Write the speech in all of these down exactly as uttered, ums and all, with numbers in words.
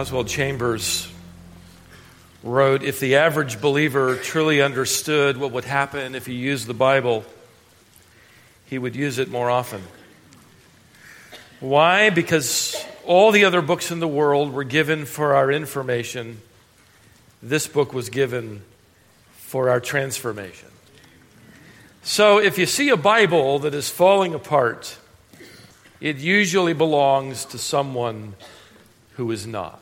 Oswald Chambers wrote, if the average believer truly understood what would happen if he used the Bible, he would use it more often. Why? Because all the other books in the world were given for our information. This book was given for our transformation. So if you see a Bible that is falling apart, it usually belongs to someone who is not.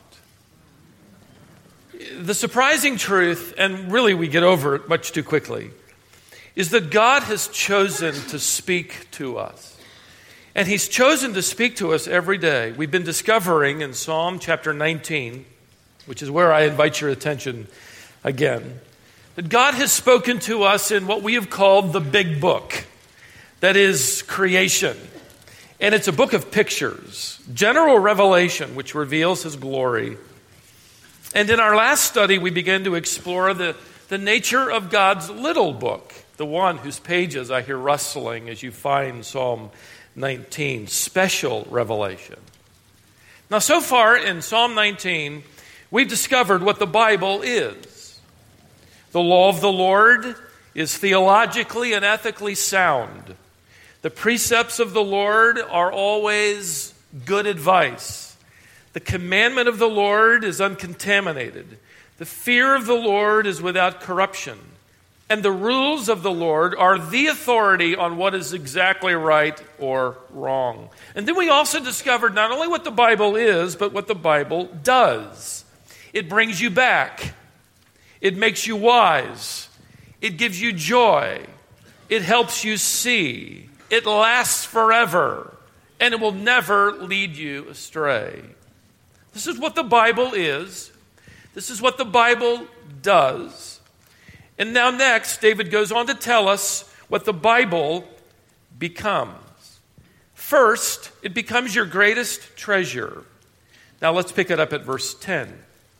The surprising truth, and really we get over it much too quickly, is that God has chosen to speak to us. And He's chosen to speak to us every day. We've been discovering in Psalm chapter nineteen, which is where I invite your attention again, that God has spoken to us in what we have called the big book, that is creation. And it's a book of pictures, general revelation, which reveals His glory. And in our last study, we began to explore the, the nature of God's little book, the one whose pages I hear rustling as you find Psalm nineteen, special revelation. Now, so far in Psalm nineteen, we've discovered what the Bible is. The law of the Lord is theologically and ethically sound. The precepts of the Lord are always good advice. The commandment of the Lord is uncontaminated. The fear of the Lord is without corruption. And the rules of the Lord are the authority on what is exactly right or wrong. And then we also discovered not only what the Bible is, but what the Bible does. It brings you back. It makes you wise. It gives you joy. It helps you see. It lasts forever, and it will never lead you astray. This is what the Bible is. This is what the Bible does. And now next, David goes on to tell us what the Bible becomes. First, it becomes your greatest treasure. Now let's pick it up at verse ten.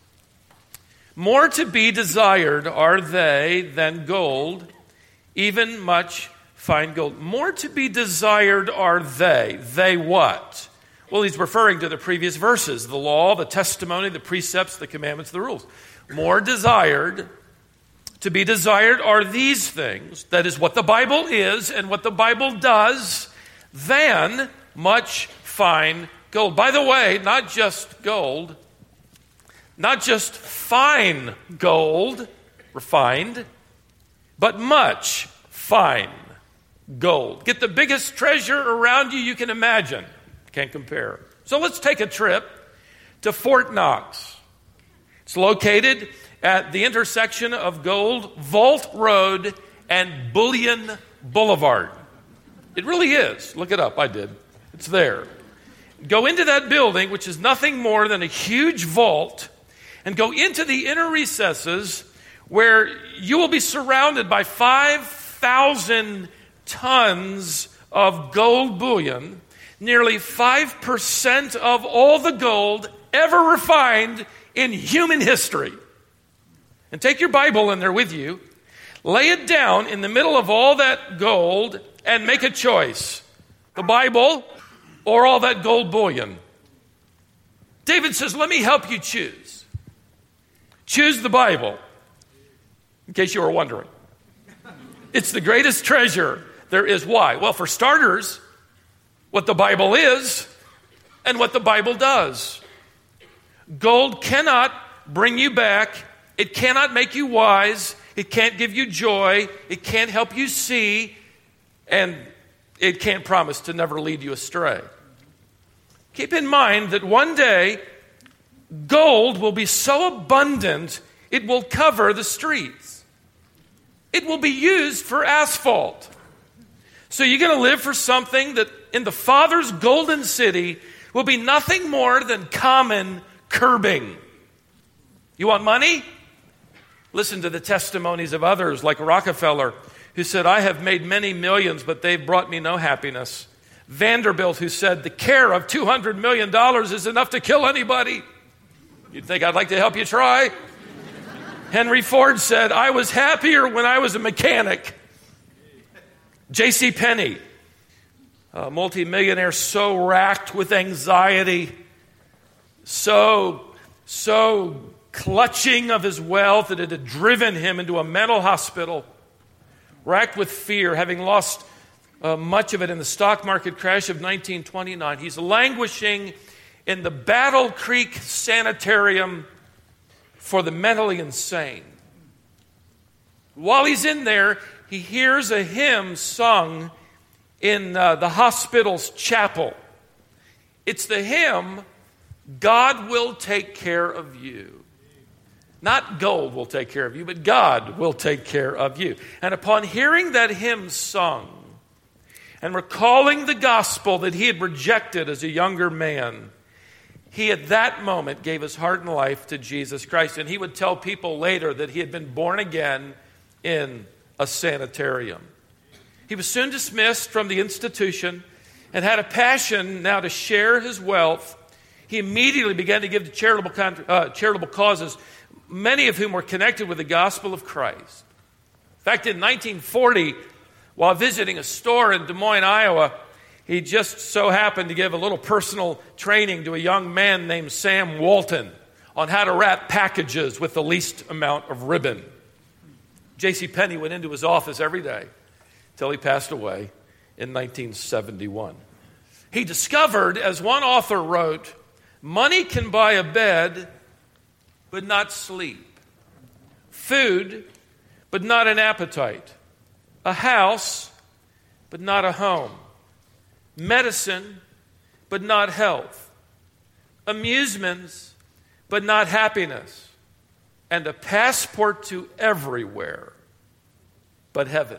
More to be desired are they than gold, even much fine gold. More to be desired are they. They what? Well, he's referring to the previous verses, the law, the testimony, the precepts, the commandments, the rules. More desired, to be desired are these things, that is what the Bible is and what the Bible does, than much fine gold. By the way, not just gold, not just fine gold, refined, but much fine gold. Get the biggest treasure around you you can imagine. Can't compare. So let's take a trip to Fort Knox. It's located at the intersection of Gold Vault Road and Bullion Boulevard. It really is. Look it up. I did. It's there. Go into that building, which is nothing more than a huge vault, and go into the inner recesses where you will be surrounded by five thousand tons of gold bullion, nearly five percent of all the gold ever refined in human history. And take your Bible in there with you, lay it down in the middle of all that gold, and make a choice. The Bible or all that gold bullion. David says, let me help you choose. Choose the Bible, in case you were wondering. It's the greatest treasure there is. Why? Well, for starters, what the Bible is and what the Bible does. Gold cannot bring you back. It cannot make you wise. It can't give you joy. It can't help you see. And it can't promise to never lead you astray. Keep in mind that one day, gold will be so abundant, it will cover the streets. It will be used for asphalt. So you're going to live for something that in the Father's golden city will be nothing more than common curbing. You want money? Listen to the testimonies of others like Rockefeller, who said, I have made many millions, but they've brought me no happiness. Vanderbilt, who said, the care of two hundred million dollars is enough to kill anybody. You'd think I'd like to help you try? Henry Ford said, I was happier when I was a mechanic. J C Penney, a multimillionaire so racked with anxiety, so so clutching of his wealth that it had driven him into a mental hospital, racked with fear, having lost uh, much of it in the stock market crash of nineteen twenty-nine. He's languishing in the Battle Creek Sanitarium for the mentally insane. While he's in there, he hears a hymn sung in uh, the hospital's chapel. It's the hymn, God Will Take Care of You. Not gold will take care of you, but God will take care of you. And upon hearing that hymn sung and recalling the gospel that he had rejected as a younger man, he at that moment gave his heart and life to Jesus Christ. And he would tell people later that he had been born again in a sanitarium. He was soon dismissed from the institution and had a passion now to share his wealth. He immediately began to give to charitable, uh, charitable causes, many of whom were connected with the gospel of Christ. In fact, in nineteen forty, while visiting a store in Des Moines, Iowa, he just so happened to give a little personal training to a young man named Sam Walton on how to wrap packages with the least amount of ribbon. J C Penney went into his office every day till he passed away in nineteen seventy-one. He discovered, as one author wrote, money can buy a bed, but not sleep. Food, but not an appetite. A house, but not a home. Medicine, but not health. Amusements, but not happiness. And a passport to everywhere, but heaven.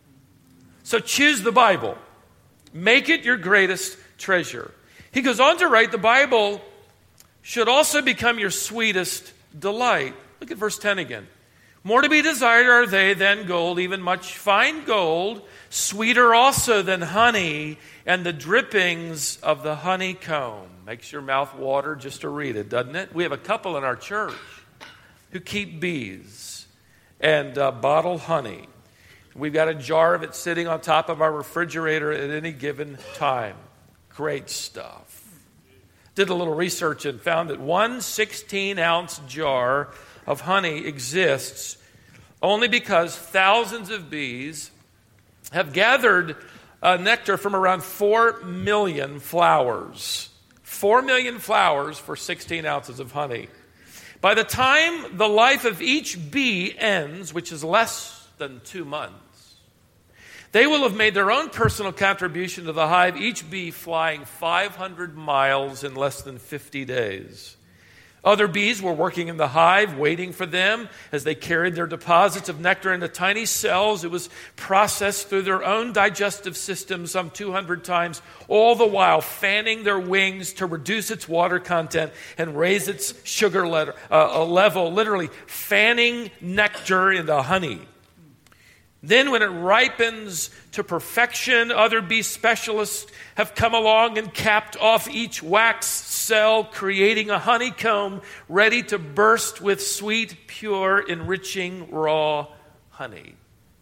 So choose the Bible. Make it your greatest treasure. He goes on to write, the Bible should also become your sweetest delight. Look at verse ten again. More to be desired are they than gold, even much fine gold, sweeter also than honey, and the drippings of the honeycomb. Makes your mouth water just to read it, doesn't it? We have a couple in our church who keep bees and uh, bottle honey. We've got a jar of it sitting on top of our refrigerator at any given time. Great stuff. Did a little research and found that one sixteen-ounce jar of honey exists only because thousands of bees have gathered uh, nectar from around four million flowers. four million flowers for sixteen ounces of honey. By the time the life of each bee ends, which is less than two months, they will have made their own personal contribution to the hive, each bee flying five hundred miles in less than fifty days. Other bees were working in the hive, waiting for them as they carried their deposits of nectar into tiny cells. It was processed through their own digestive system some two hundred times, all the while fanning their wings to reduce its water content and raise its sugar letter, uh, level, literally fanning nectar into honey. Then when it ripens to perfection, other bee specialists have come along and capped off each wax cell, creating a honeycomb ready to burst with sweet, pure, enriching, raw honey.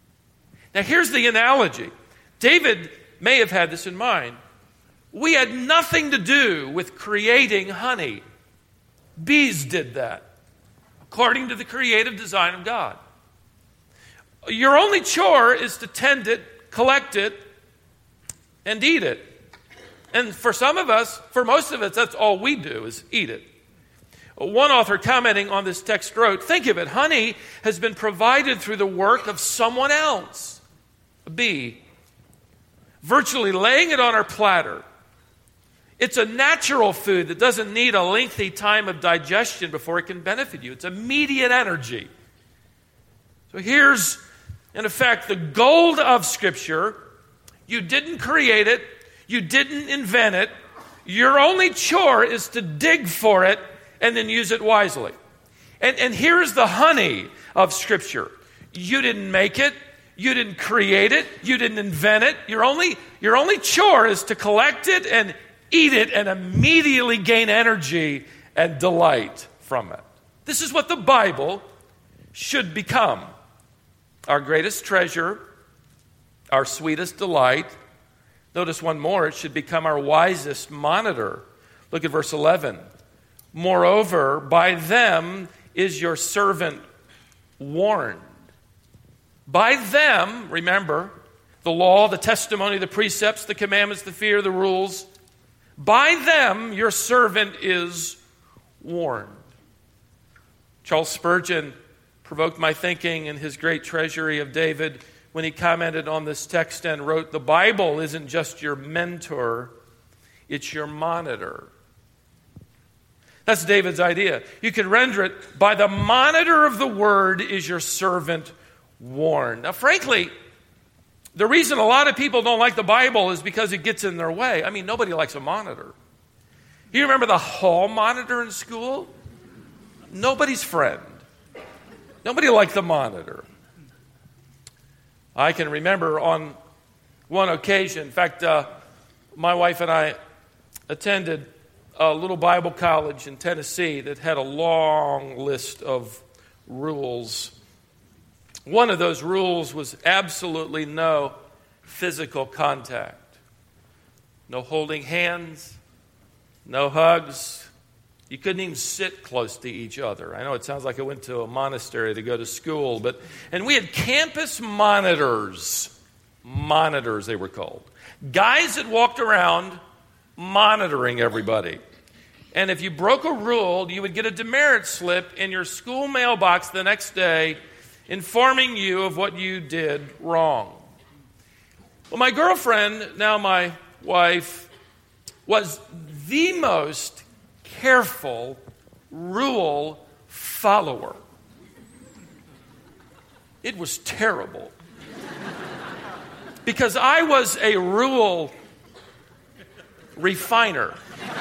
Now here's the analogy. David may have had this in mind. We had nothing to do with creating honey. Bees did that, according to the creative design of God. Your only chore is to tend it, collect it, and eat it. And for some of us, for most of us, that's all we do is eat it. One author commenting on this text wrote, think of it, honey has been provided through the work of someone else, a bee, virtually laying it on our platter. It's a natural food that doesn't need a lengthy time of digestion before it can benefit you. It's immediate energy. So here's, in effect, the gold of Scripture. You didn't create it. You didn't invent it. Your only chore is to dig for it and then use it wisely. And, and here's the honey of Scripture. You didn't make it. You didn't create it. You didn't invent it. Your only, your only chore is to collect it and eat it and immediately gain energy and delight from it. This is what the Bible should become. Our greatest treasure, our sweetest delight. Notice one more, it should become our wisest monitor. Look at verse eleven. Moreover, by them is your servant warned. By them, remember, the law, the testimony, the precepts, the commandments, the fear, the rules. By them, your servant is warned. Charles Spurgeon provoked my thinking in his great Treasury of David when he commented on this text and wrote, "The Bible isn't just your mentor, it's your monitor." That's David's idea. You can render it, by the monitor of the word is your servant warned. Now, frankly, the reason a lot of people don't like the Bible is because it gets in their way. I mean, nobody likes a monitor. You remember the hall monitor in school? Nobody's friend. Nobody liked the monitor. I can remember on one occasion, in fact, uh, my wife and I attended a little Bible college in Tennessee that had a long list of rules. One of those rules was absolutely no physical contact. No holding hands, no hugs. You couldn't even sit close to each other. I know it sounds like I went to a monastery to go to school, but and we had campus monitors. Monitors, they were called. Guys that walked around monitoring everybody. And if you broke a rule, you would get a demerit slip in your school mailbox the next day informing you of what you did wrong. Well, my girlfriend, now my wife, was the most careful rule follower. It was terrible. Because I was a rule refiner.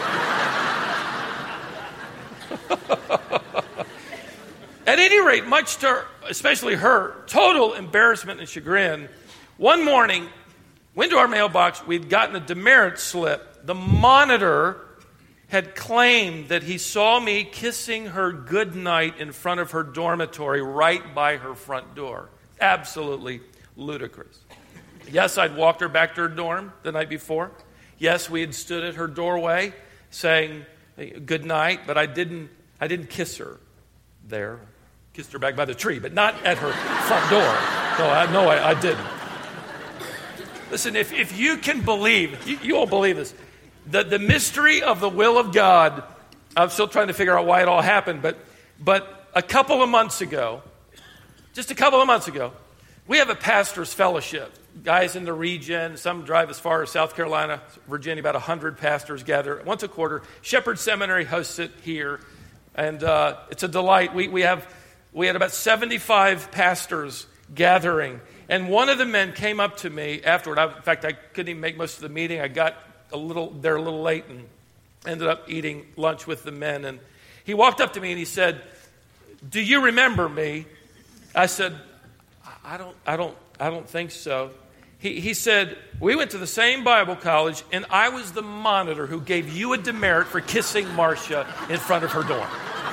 At any rate, much to her, especially her total embarrassment and chagrin, one morning, went to our mailbox, we'd gotten a demerit slip. The monitor had claimed that he saw me kissing her goodnight in front of her dormitory right by her front door. Absolutely ludicrous. Yes, I'd walked her back to her dorm the night before. Yes, we had stood at her doorway saying good night, but I didn't I didn't kiss her there. Kissed her back by the tree, but not at her front door. No, I, no, I, I didn't. Listen, if, if you can believe, you, you won't believe this, the, the mystery of the will of God, I'm still trying to figure out why it all happened, but but a couple of months ago, just a couple of months ago, we have a pastor's fellowship. Guys in the region, some drive as far as South Carolina, Virginia, about one hundred pastors gather once a quarter. Shepherd Seminary hosts it here, and uh, it's a delight. We we have we had about seventy-five pastors gathering, and one of the men came up to me afterward. I, in fact, I couldn't even make most of the meeting. I got a little there a little late and ended up eating lunch with the men. And he walked up to me and he said, "Do you remember me?" I said, "I don't, I don't, I don't think so." He, he said, "We went to the same Bible college, and I was the monitor who gave you a demerit for kissing Marcia in front of her dorm."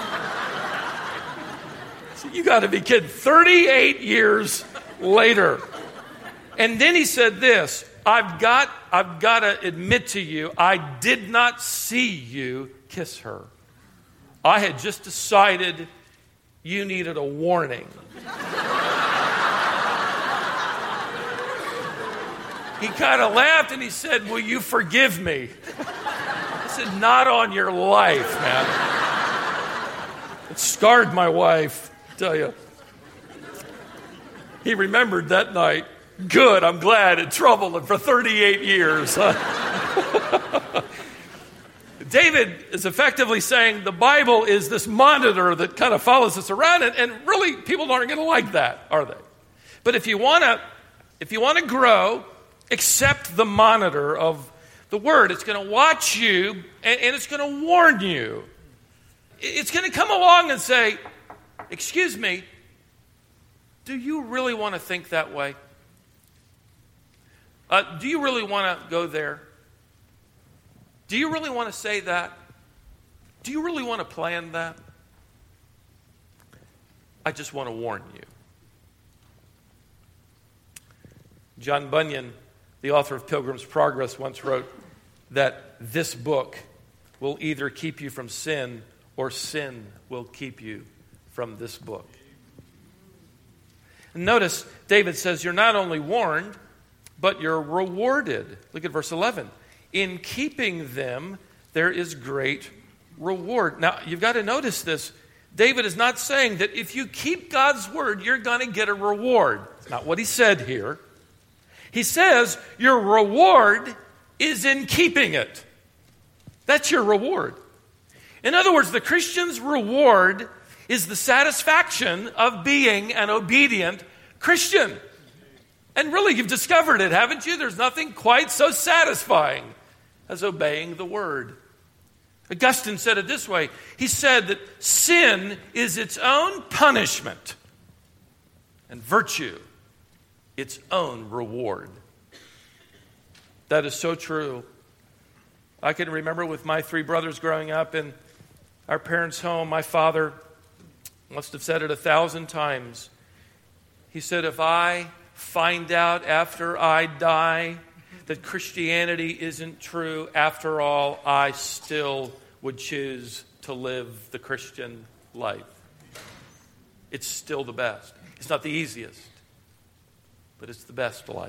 So you got to be kidding. thirty-eight years later. And then he said this, I've got, I've got to admit to you, I did not see you kiss her. I had just decided you needed a warning. He kind of laughed and he said, "Will you forgive me?" I said, "Not on your life, man." It scarred my wife, I tell you. He remembered that night. Good, I'm glad. It troubled him for thirty-eight years. David is effectively saying the Bible is this monitor that kind of follows us around, and, and really people aren't going to like that, are they? But if you want to, if you want to grow, accept the monitor of the Word. It's going to watch you, and, and it's going to warn you. It's going to come along and say, "Excuse me, do you really want to think that way? Uh, do you really want to go there? Do you really want to say that? Do you really want to plan that? I just want to warn you." John Bunyan, the author of Pilgrim's Progress, once wrote that this book will either keep you from sin or sin will keep you from this book. And notice, David says, you're not only warned, but you're rewarded. Look at verse eleven. In keeping them, there is great reward. Now, you've got to notice this. David is not saying that if you keep God's word, you're going to get a reward. It's not what he said here. He says your reward is in keeping it. That's your reward. In other words, the Christian's reward is the satisfaction of being an obedient Christian. And really, you've discovered it, haven't you? There's nothing quite so satisfying as obeying the word. Augustine said it this way. He said that sin is its own punishment and virtue its own reward. That is so true. I can remember with my three brothers growing up in our parents' home, my father must have said it a thousand times. He said, if I find out after I die that Christianity isn't true, after all, I still would choose to live the Christian life. It's still the best. It's not the easiest, but it's the best life.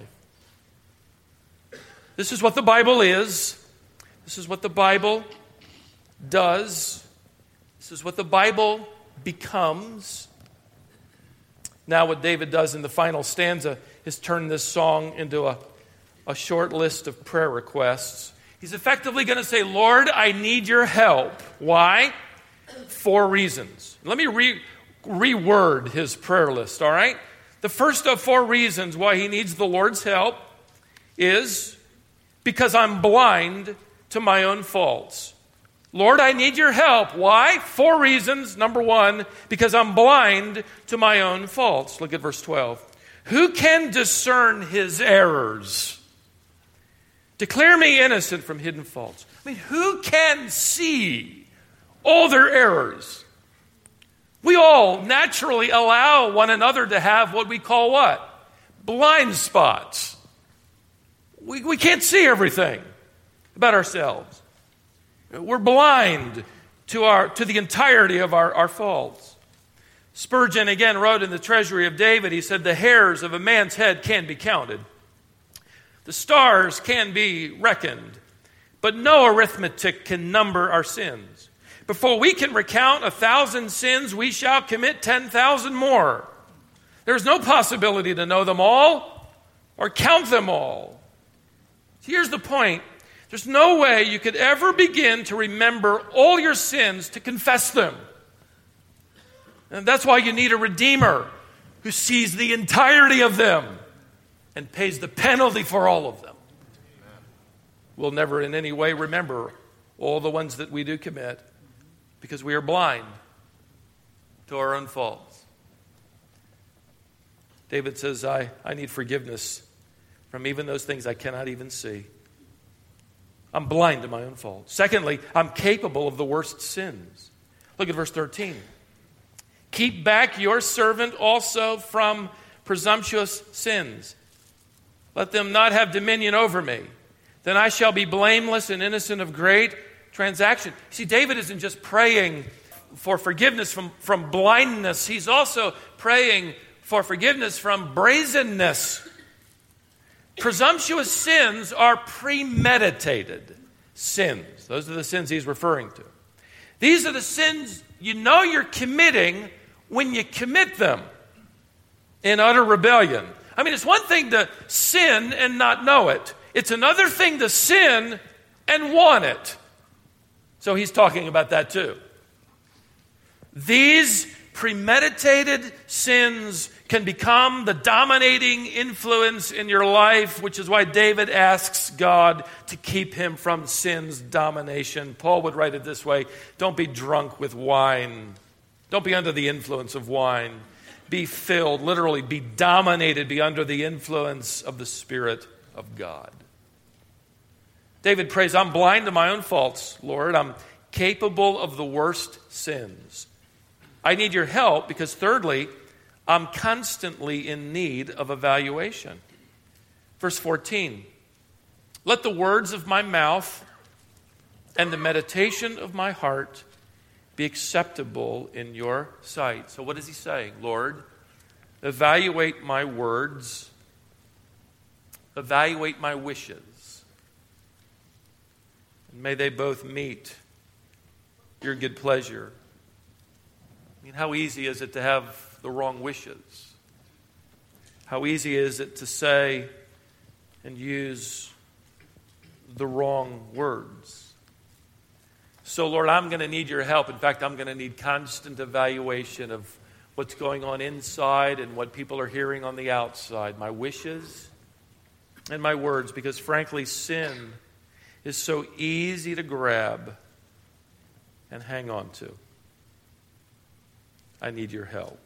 This is what the Bible is. This is what the Bible does. This is what the Bible becomes. Now what David does in the final stanza is turn this song into a, a short list of prayer requests. He's effectively going to say, Lord, I need your help. Why? Four reasons. Let me re- reword his prayer list, all right? The first of four reasons why he needs the Lord's help is because I'm blind to my own faults. Lord, I need your help. Why? Four reasons. Number one, because I'm blind to my own faults. Look at verse twelve. Who can discern his errors? Declare me innocent from hidden faults. I mean, who can see all their errors? We all naturally allow one another to have what we call what? Blind spots. We, we can't see everything about ourselves. We're blind to our to the entirety of our, our faults. Spurgeon again wrote in the Treasury of David, he said, the hairs of a man's head can be counted. The stars can be reckoned, but no arithmetic can number our sins. Before we can recount a thousand sins, we shall commit ten thousand more. There's no possibility to know them all or count them all. Here's the point. There's no way you could ever begin to remember all your sins to confess them. And that's why you need a Redeemer who sees the entirety of them and pays the penalty for all of them. We'll never in any way remember all the ones that we do commit because we are blind to our own faults. David says, I, I need forgiveness from even those things I cannot even see. I'm blind to my own faults. Secondly, I'm capable of the worst sins. Look at verse thirteen. Keep back your servant also from presumptuous sins. Let them not have dominion over me. Then I shall be blameless and innocent of great transaction. See, David isn't just praying for forgiveness from, from blindness. He's also praying for forgiveness from brazenness. Presumptuous sins are premeditated sins. Those are the sins he's referring to. These are the sins you know you're committing when you commit them in utter rebellion. I mean, it's one thing to sin and not know it. It's another thing to sin and want it. So he's talking about that too. These premeditated sins can become the dominating influence in your life, which is why David asks God to keep him from sin's domination. Paul would write it this way, don't be drunk with wine. Don't be under the influence of wine. Be filled, literally be dominated, be under the influence of the Spirit of God. David prays, I'm blind to my own faults, Lord. I'm capable of the worst sins. I need your help because thirdly, I'm constantly in need of evaluation. Verse fourteen, let the words of my mouth and the meditation of my heart be acceptable in your sight. So what is he saying? Lord, evaluate my words, evaluate my wishes, and may they both meet your good pleasure. I mean, how easy is it to have the wrong wishes? How easy is it to say and use the wrong words? So, Lord, I'm going to need your help. In fact, I'm going to need constant evaluation of what's going on inside and what people are hearing on the outside, my wishes and my words, because frankly, sin is so easy to grab and hang on to. I need your help.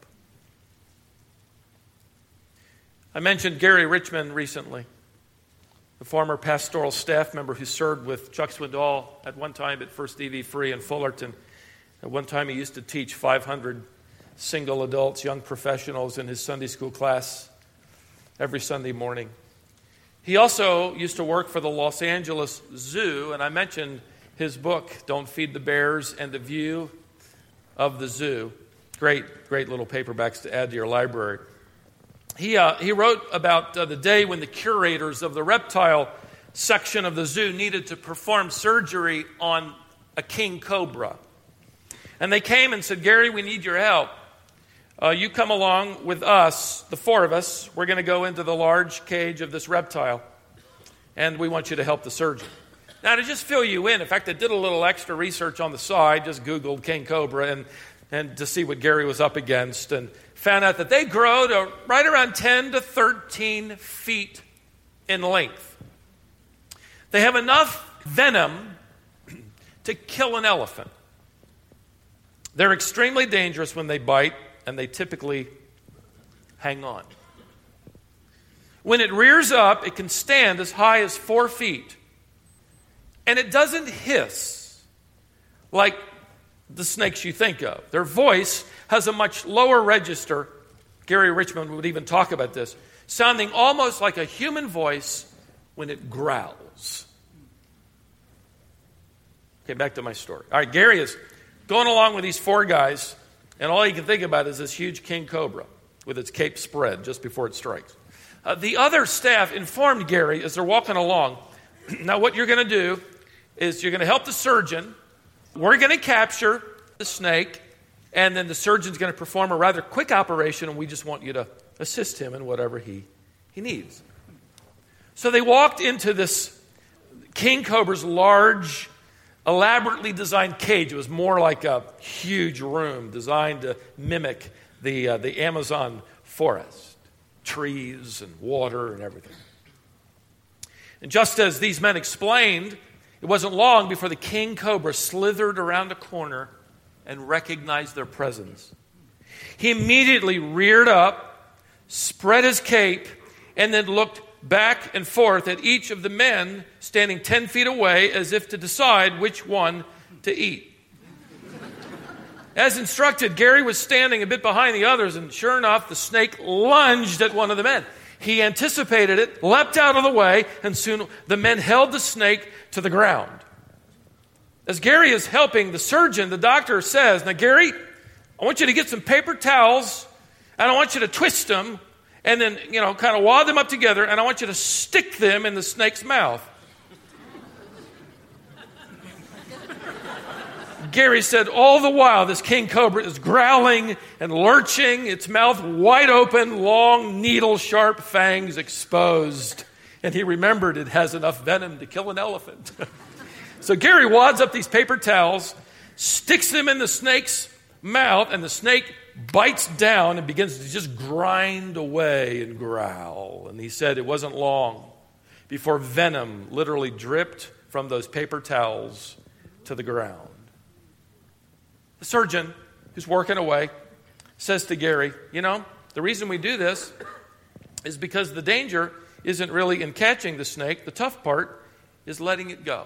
I mentioned Gary Richmond recently, the former pastoral staff member who served with Chuck Swindoll at one time at First E V Free in Fullerton. At one time he used to teach five hundred single adults, young professionals in his Sunday school class every Sunday morning. He also used to work for the Los Angeles Zoo, and I mentioned his book, Don't Feed the Bears, and The View of the Zoo. Great, great little paperbacks to add to your library. He, uh, he wrote about uh, the day when the curators of the reptile section of the zoo needed to perform surgery on a king cobra. And they came and said, Gary, we need your help. Uh, you come along with us, the four of us. We're going to go into the large cage of this reptile, and we want you to help the surgeon. Now, to just fill you in, in fact, I did a little extra research on the side, just Googled king cobra, and, and to see what Gary was up against, and found out that they grow to right around ten to thirteen feet in length. They have enough venom to kill an elephant. They're extremely dangerous when they bite, and they typically hang on. When it rears up, it can stand as high as four feet. And it doesn't hiss like the snakes you think of. Their voice has a much lower register. Gary Richmond would even talk about this, sounding almost like a human voice when it growls. Okay, back to my story. All right, Gary is going along with these four guys, and all he can think about is this huge king cobra with its cape spread just before it strikes. Uh, the other staff informed Gary as they're walking along, now what you're going to do is you're going to help the surgeon. We're going to capture the snake, and then the surgeon's going to perform a rather quick operation, and we just want you to assist him in whatever he, he needs. So they walked into this king cobra's large, elaborately designed cage. It was more like a huge room designed to mimic the, uh, the Amazon forest, trees and water and everything. And just as these men explained, it wasn't long before the king cobra slithered around a corner and recognized their presence. He immediately reared up, spread his cape, and then looked back and forth at each of the men standing ten feet away as if to decide which one to eat. As instructed, Gary was standing a bit behind the others, and sure enough, the snake lunged at one of the men. He anticipated it, leapt out of the way, and soon the men held the snake to the ground. As Gary is helping the surgeon, the doctor says, now Gary, I want you to get some paper towels, and I want you to twist them, and then, you know, kind of wad them up together, and I want you to stick them in the snake's mouth. Gary said, all the while, this king cobra is growling and lurching, its mouth wide open, long, needle-sharp fangs exposed. And he remembered it has enough venom to kill an elephant. So Gary wads up these paper towels, sticks them in the snake's mouth, and the snake bites down and begins to just grind away and growl. And he said it wasn't long before venom literally dripped from those paper towels to the ground. The surgeon, who's working away, says to Gary, you know, the reason we do this is because the danger isn't really in catching the snake. The tough part is letting it go.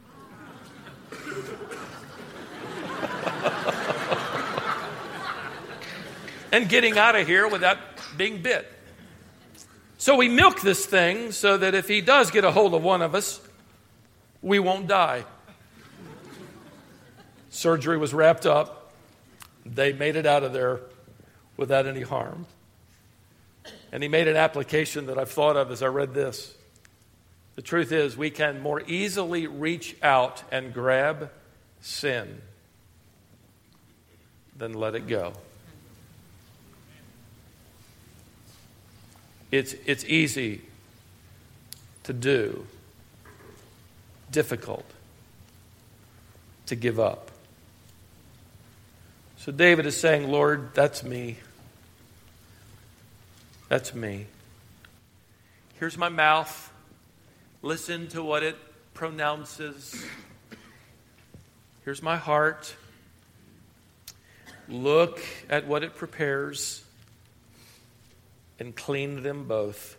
And getting out of here without being bit. So we milk this thing so that if he does get a hold of one of us, we won't die. Surgery was wrapped up. They made it out of there without any harm. And he made an application that I've thought of as I read this. The truth is, we can more easily reach out and grab sin than let it go. It's, it's easy to do, difficult to give up. So David is saying, Lord, that's me. That's me. Here's my mouth. Listen to what it pronounces. Here's my heart. Look at what it prepares and clean them both.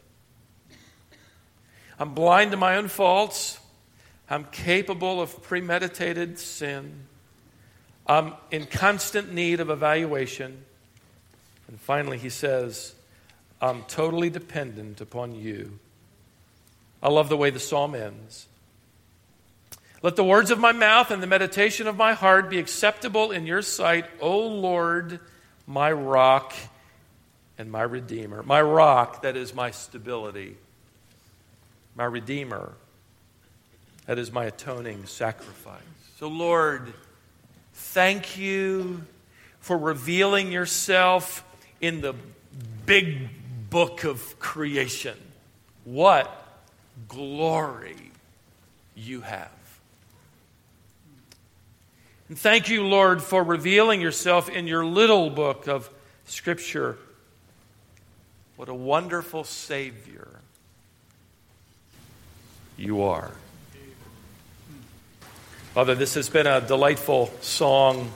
I'm blind to my own faults. I'm capable of premeditated sin. I'm in constant need of evaluation. And finally, he says, I'm totally dependent upon you. I love the way the psalm ends. Let the words of my mouth and the meditation of my heart be acceptable in your sight, O Lord, my rock and my redeemer. My rock, that is my stability. My redeemer, that is my atoning sacrifice. So Lord, thank you for revealing yourself in the big book of creation. What glory you have. And thank you, Lord, for revealing yourself in your little book of Scripture. What a wonderful Savior you are. Father, this has been a delightful song,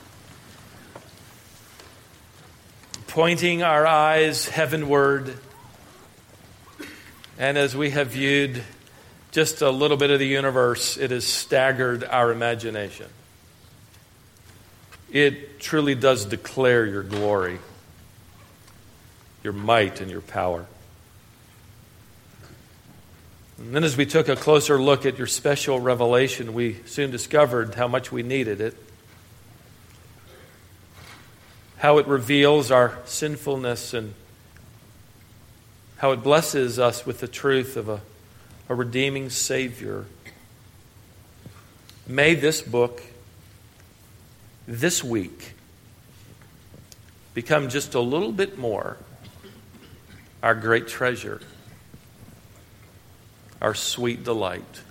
pointing our eyes heavenward. And as we have viewed just a little bit of the universe, it has staggered our imagination. It truly does declare your glory, your might, and your power. And then as we took a closer look at your special revelation, we soon discovered how much we needed it, how it reveals our sinfulness, and how it blesses us with the truth of a, a redeeming Savior. May this book, this week, become just a little bit more our great treasure, our sweet delight,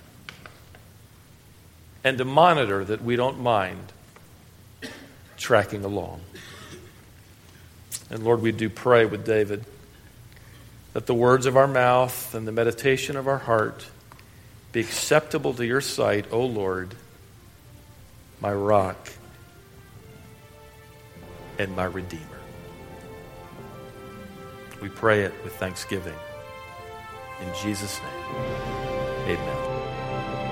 and to monitor that we don't mind tracking along. And Lord, we do pray with David that the words of our mouth and the meditation of our heart be acceptable to your sight, O Lord, my rock and my redeemer. We pray it with thanksgiving. In Jesus' name, amen.